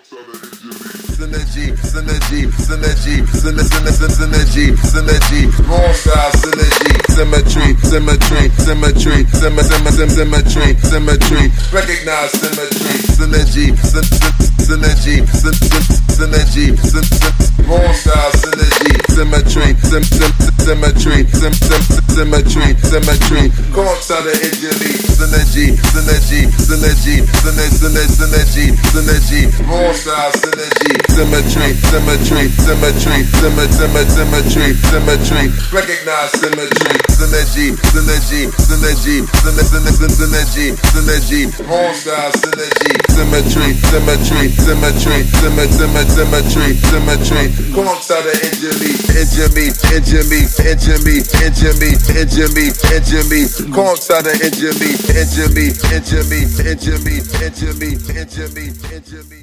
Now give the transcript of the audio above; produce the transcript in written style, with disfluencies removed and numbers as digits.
Synergy, synergy, synergy, synergy, synergy, wrong side synergy, symmetry, symmetry, symmetry, symmetry, symmetry, recognize symmetry, synergy, synergy, synergy, wrong side synergy, symmetry, symmetry, symmetry, symmetry, coincide the injury, synergy, synergy, synergy, synergy, synergy, wrong side synergy, symmetry, symmetry, symmetry, symmetry, symmetry, recognize symmetry, synergy, synergy, synergy, synergy, synergy, wrong side synergy, symmetry, symmetry, symmetry, symmetry, symmetry, coincide the injury, injury, coincide the injury, injury.